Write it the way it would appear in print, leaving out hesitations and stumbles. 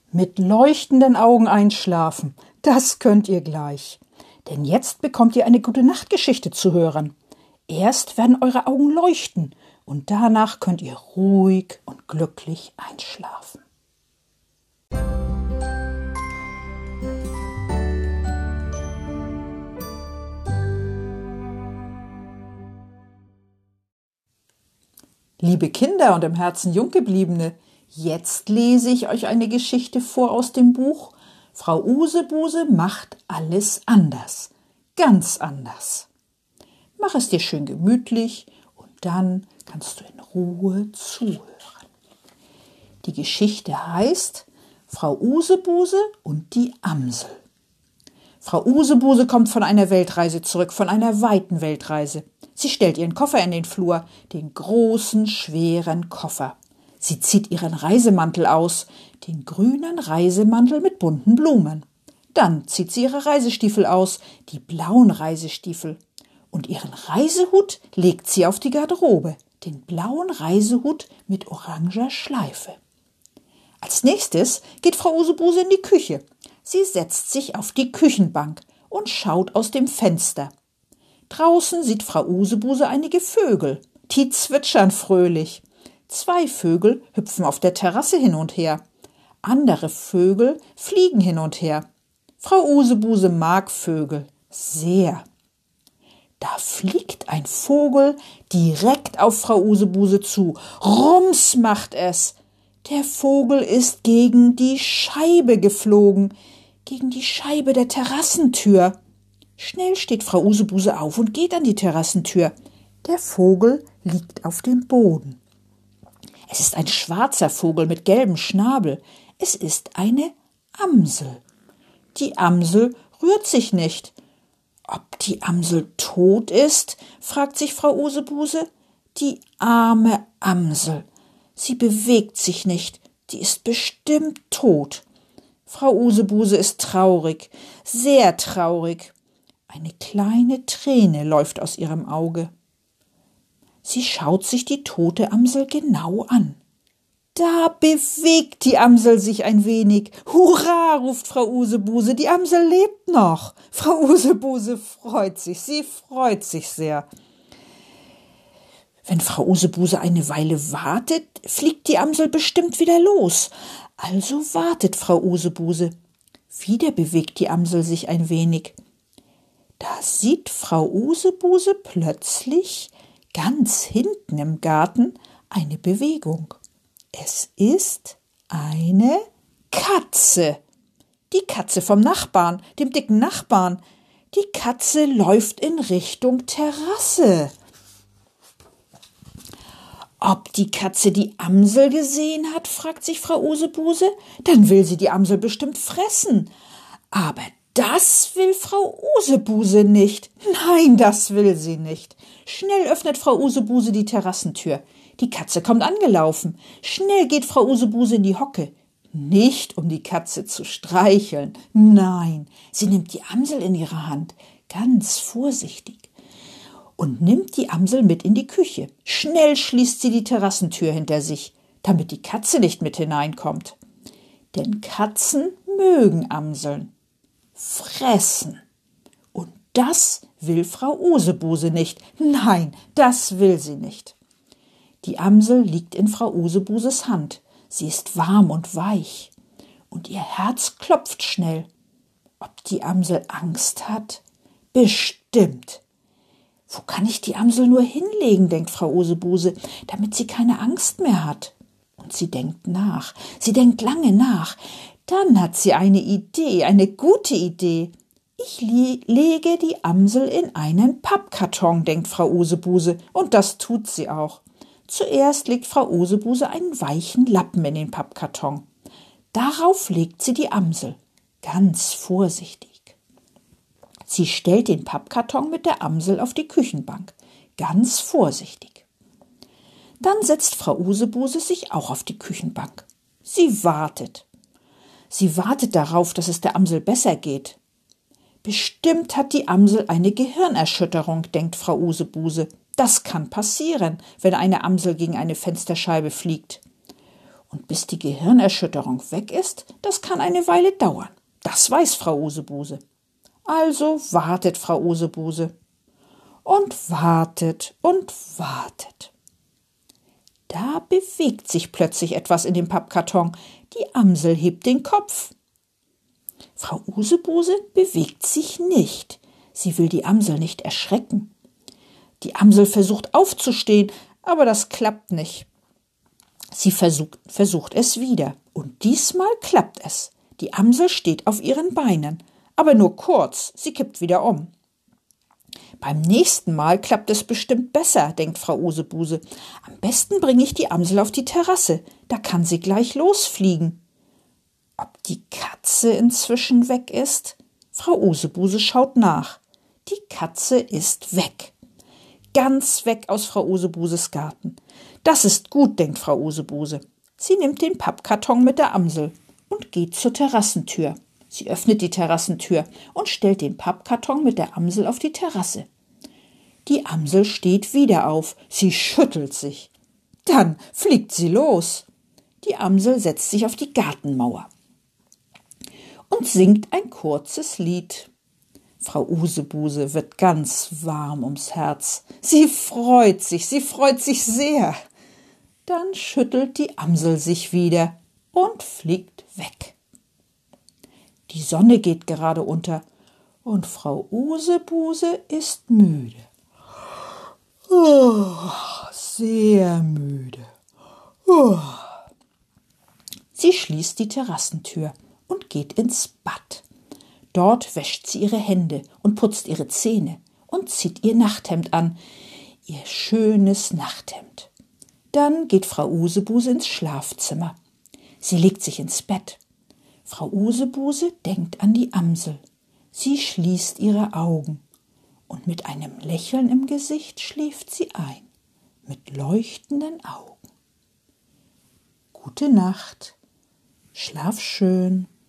Mit leuchtenden Augen einschlafen, das könnt ihr gleich. Denn jetzt bekommt ihr eine Gute-Nacht-Geschichte zu hören. Erst werden eure Augen leuchten und danach könnt ihr ruhig und glücklich einschlafen. Liebe Kinder und im Herzen Junggebliebene, jetzt lese ich euch eine Geschichte vor aus dem Buch Frau Usebuse macht alles anders, ganz anders. Mach es dir schön gemütlich und dann kannst du in Ruhe zuhören. Die Geschichte heißt Frau Usebuse und die Amsel. Frau Usebuse kommt von einer Weltreise zurück, von einer weiten Weltreise. Sie stellt ihren Koffer in den Flur, den großen, schweren Koffer. Sie zieht ihren Reisemantel aus, den grünen Reisemantel mit bunten Blumen. Dann zieht sie ihre Reisestiefel aus, die blauen Reisestiefel. Und ihren Reisehut legt sie auf die Garderobe, den blauen Reisehut mit oranger Schleife. Als nächstes geht Frau Usebuse in die Küche. Sie setzt sich auf die Küchenbank und schaut aus dem Fenster. Draußen sieht Frau Usebuse einige Vögel, die zwitschern fröhlich. 2 Vögel hüpfen auf der Terrasse hin und her. Andere Vögel fliegen hin und her. Frau Usebuse mag Vögel sehr. Da fliegt ein Vogel direkt auf Frau Usebuse zu. Rums macht es. Der Vogel ist gegen die Scheibe geflogen, gegen die Scheibe der Terrassentür. Schnell steht Frau Usebuse auf und geht an die Terrassentür. Der Vogel liegt auf dem Boden. Es ist ein schwarzer Vogel mit gelbem Schnabel. Es ist eine Amsel. Die Amsel rührt sich nicht. Ob die Amsel tot ist, fragt sich Frau Usebuse. Die arme Amsel. Sie bewegt sich nicht. Die ist bestimmt tot. Frau Usebuse ist traurig, sehr traurig. Eine kleine Träne läuft aus ihrem Auge. Sie schaut sich die tote Amsel genau an. Da bewegt die Amsel sich ein wenig. Hurra, ruft Frau Usebuse, die Amsel lebt noch. Frau Usebuse freut sich, sie freut sich sehr. Wenn Frau Usebuse eine Weile wartet, fliegt die Amsel bestimmt wieder los. Also wartet Frau Usebuse. Wieder bewegt die Amsel sich ein wenig. Da sieht Frau Usebuse plötzlich ganz hinten im Garten eine Bewegung. Es ist eine Katze. Die Katze vom Nachbarn, dem dicken Nachbarn. Die Katze läuft in Richtung Terrasse. Ob die Katze die Amsel gesehen hat, fragt sich Frau Usebuse. Dann will sie die Amsel bestimmt fressen. Aber das will Frau Usebuse nicht. Nein, das will sie nicht. Schnell öffnet Frau Usebuse die Terrassentür. Die Katze kommt angelaufen. Schnell geht Frau Usebuse in die Hocke. Nicht, um die Katze zu streicheln. Nein, sie nimmt die Amsel in ihre Hand, ganz vorsichtig, und nimmt die Amsel mit in die Küche. Schnell schließt sie die Terrassentür hinter sich, damit die Katze nicht mit hineinkommt. Denn Katzen mögen Amseln. Fressen. Und das will Frau Usebuse nicht. Nein, das will sie nicht. Die Amsel liegt in Frau Usebuses Hand. Sie ist warm und weich. Und ihr Herz klopft schnell. Ob die Amsel Angst hat? Bestimmt. Wo kann ich die Amsel nur hinlegen, denkt Frau Usebuse, damit sie keine Angst mehr hat. Und sie denkt nach. Sie denkt lange nach. Dann hat sie eine Idee, eine gute Idee. Ich lege die Amsel in einen Pappkarton, denkt Frau Usebuse. Und das tut sie auch. Zuerst legt Frau Usebuse einen weichen Lappen in den Pappkarton. Darauf legt sie die Amsel, ganz vorsichtig. Sie stellt den Pappkarton mit der Amsel auf die Küchenbank, ganz vorsichtig. Dann setzt Frau Usebuse sich auch auf die Küchenbank. Sie wartet. Sie wartet darauf, dass es der Amsel besser geht. Bestimmt hat die Amsel eine Gehirnerschütterung, denkt Frau Usebuse. Das kann passieren, wenn eine Amsel gegen eine Fensterscheibe fliegt. Und bis die Gehirnerschütterung weg ist, das kann eine Weile dauern. Das weiß Frau Usebuse. Also wartet Frau Usebuse. Und wartet und wartet. Da bewegt sich plötzlich etwas in dem Pappkarton. Die Amsel hebt den Kopf. Frau Usebuse bewegt sich nicht. Sie will die Amsel nicht erschrecken. Die Amsel versucht aufzustehen, aber das klappt nicht. Sie versucht es wieder. Und diesmal klappt es. Die Amsel steht auf ihren Beinen. Aber nur kurz, sie kippt wieder um. Beim nächsten Mal klappt es bestimmt besser, denkt Frau Usebuse. Am besten bringe ich die Amsel auf die Terrasse. Da kann sie gleich losfliegen. Ob die Katze inzwischen weg ist? Frau Usebuse schaut nach. Die Katze ist weg. Ganz weg aus Frau Usebuses Garten. Das ist gut, denkt Frau Usebuse. Sie nimmt den Pappkarton mit der Amsel und geht zur Terrassentür. Sie öffnet die Terrassentür und stellt den Pappkarton mit der Amsel auf die Terrasse. Die Amsel steht wieder auf. Sie schüttelt sich. Dann fliegt sie los. Die Amsel setzt sich auf die Gartenmauer und singt ein kurzes Lied. Frau Usebuse wird ganz warm ums Herz. Sie freut sich sehr. Dann schüttelt die Amsel sich wieder und fliegt weg. Die Sonne geht gerade unter und Frau Usebuse ist müde. Oh, sehr müde. Oh. Sie schließt die Terrassentür und geht ins Bad. Dort wäscht sie ihre Hände und putzt ihre Zähne und zieht ihr Nachthemd an, ihr schönes Nachthemd. Dann geht Frau Usebuse ins Schlafzimmer. Sie legt sich ins Bett. Frau Usebuse denkt an die Amsel. Sie schließt ihre Augen und mit einem Lächeln im Gesicht schläft sie ein, mit leuchtenden Augen. Gute Nacht, schlaf schön.